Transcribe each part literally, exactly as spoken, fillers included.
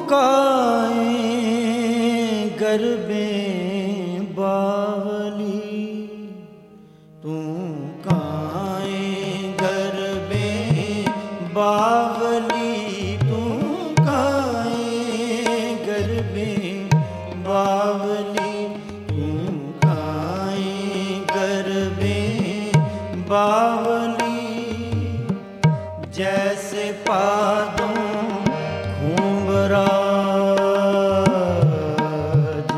काए गरबे बावली, तू काए गरबे बावली, तू काए गरबे बावली, तू काए गरबे बावली। जैसे पादों खूंबराज,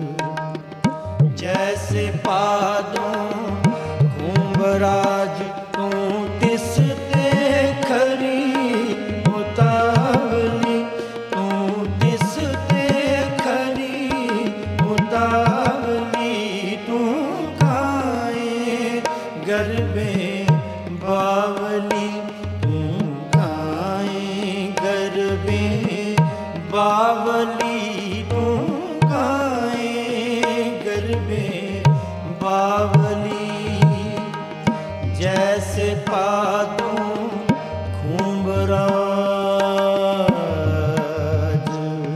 जैसे पादों खूंबराज, तू तिसते खरी उतावली, तू तिसते खरी उतावली, तू काए गरबे बावली, तू काए गरबे बावली, तू काए गरबे बावली। जैसे पादों खूंबराज,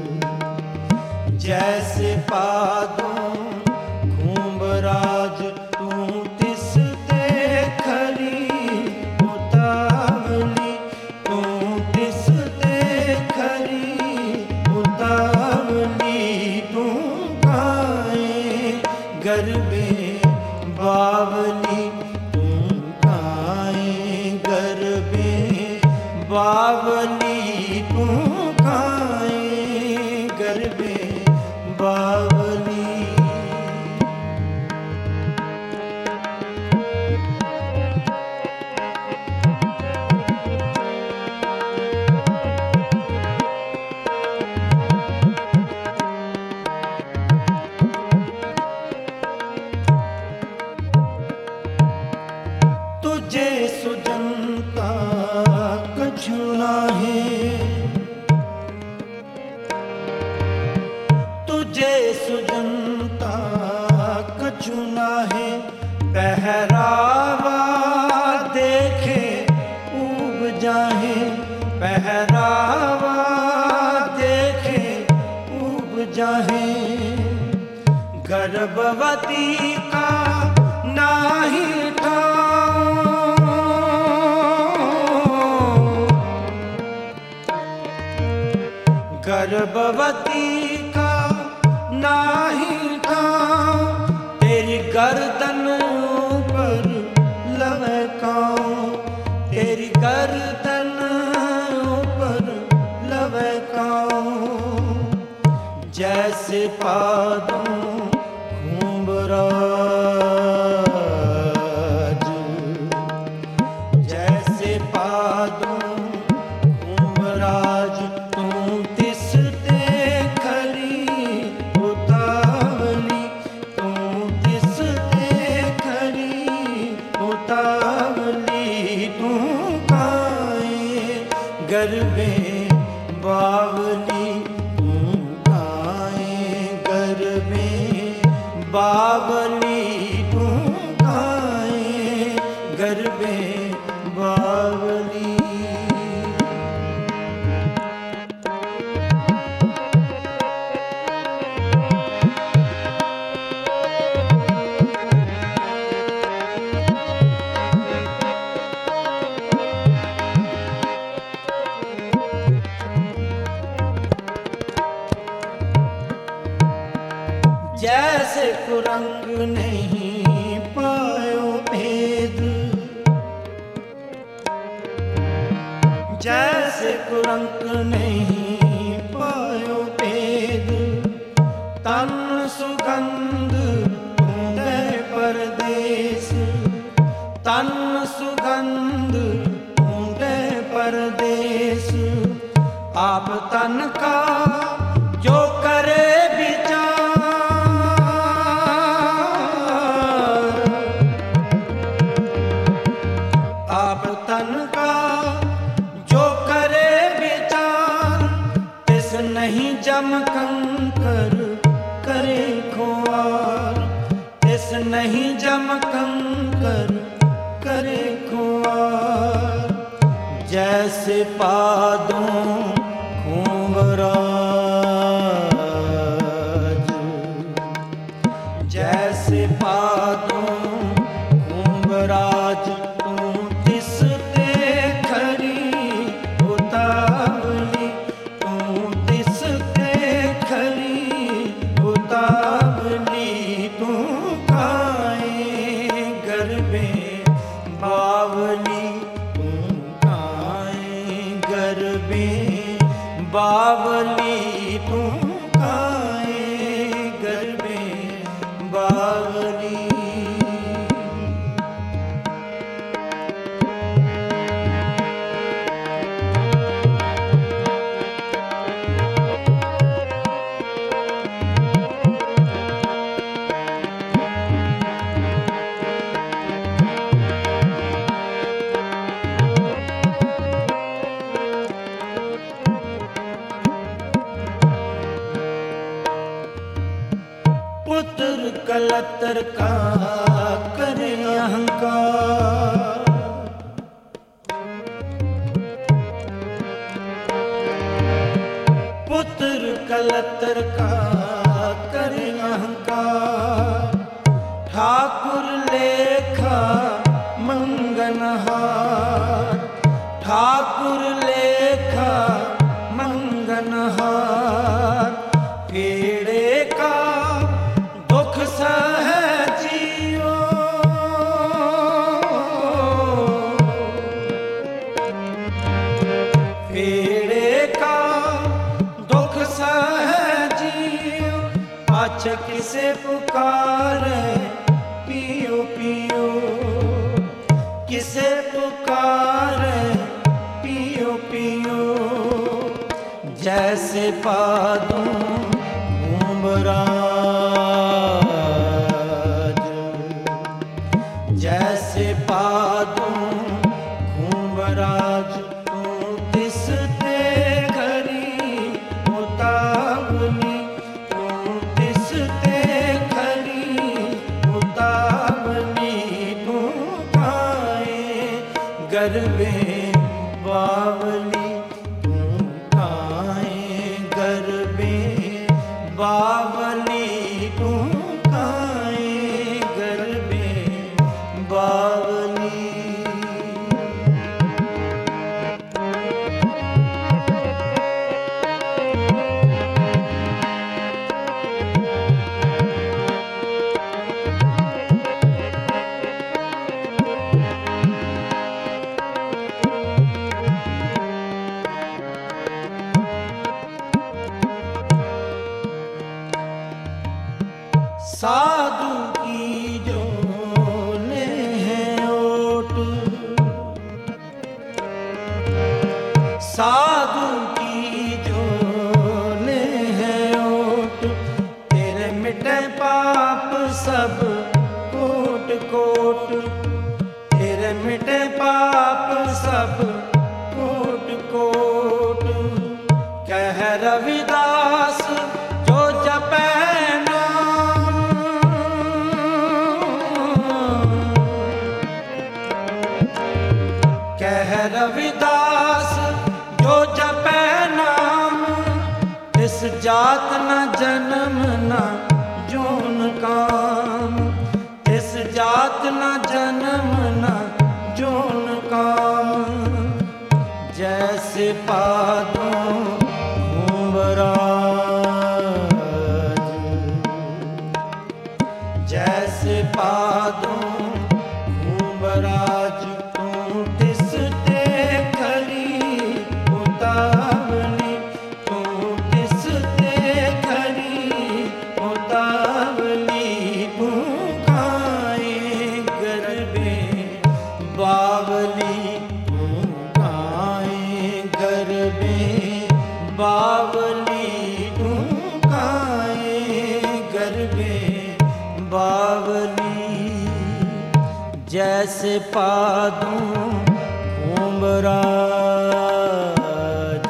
जैसे पादों खूंबराज, तू तिसते खरी उतावली, तू तिसते खरी उतावली, तू काए गरबे बावली, तू काए गरबे बावली, तू काए गरबे बावली। तुझे सुजनता कछु नाहे, तुझे सुजनता कछु नाहे, पहरावा देखे ऊब जाहे, पहरावा देखे ऊब जाहे। गर्भवती का नाही गर्भवती का नाही ठाव, तेरी गर्दन पर लवकाऊं, तेरी गर्दन पर लवकाऊं। जैसे पादों खूंबराज, जैसे पादों खूंबराज, तू तिसते खरी उतावली, तू तिसते खरी उतावली, तू काए गरबे बावली, तू काए गरबे बावली, तू काए गरबे बावली। जैसे कुरंग नहीं पायो भेद, जैसे कुरंग नहीं पायो भेद, तन सुगंध ढूंढे परदेस, तन सुगंध ढूंढे परदेस। आप तन का जो करे विचार, आप तन का जो करे विचार, तिस नहीं जम कंकर करे खुआर, तिस नहीं जम कंकर करे खुआर। जैसे पादों खूंबराज, बावली तू काए गरबे बावली। पुत्र कलतर का करे अहंकार, पुत्र कलतर का करे अहंकार। ठाकुर लेखा मंगनहार, ठाकुर लेखा मंगनहार। फेड़े का दुख सहजियो, फेड़े का दुख सहजियो। पाछे किसे पुकारे पियो पियो, किसे पुकारे पियो पियो। जैसे पादों घुमराज, जैसे पादों घुमराज। तू तिसते घड़ी उतावली, तू तिसते घड़ी उतावली। तू काए गरबे बावली, तू काए गरबे बावली। तू काए गरबे बावली। साधु की जो ले है ओट, साधु की जो ले है ओट। तेरे मिटे पाप सब कोट कोट, तेरे मिटे पाप सब कोट कोट। कह रविदास जो जपे कह रविदास जो जपे नाम। इस जात न जन्म न जोन काम, इस जात न जन्म न जोन काम। जैसे पादों घुमराज, जैसे पादों घुमराज। तिसते खड़ी उतावली, तू तिसते खड़ी उतावली। तू काए गरबे बावली, तू काए गरबे बावली। तू काए गरबे बावली। जैसे पादों घुमराज,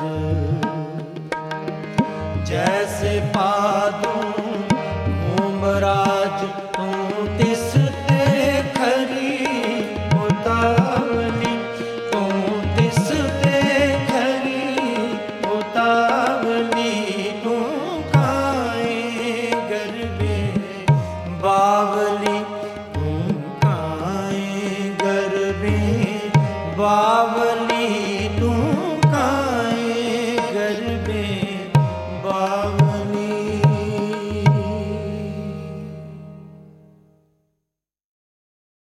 जैसे पादों घुमराज। तू तिसते खड़ी उतावली, तू तिसते खड़ी उतावली। तू काए गरबे बावली, तू काए गरबे बावली।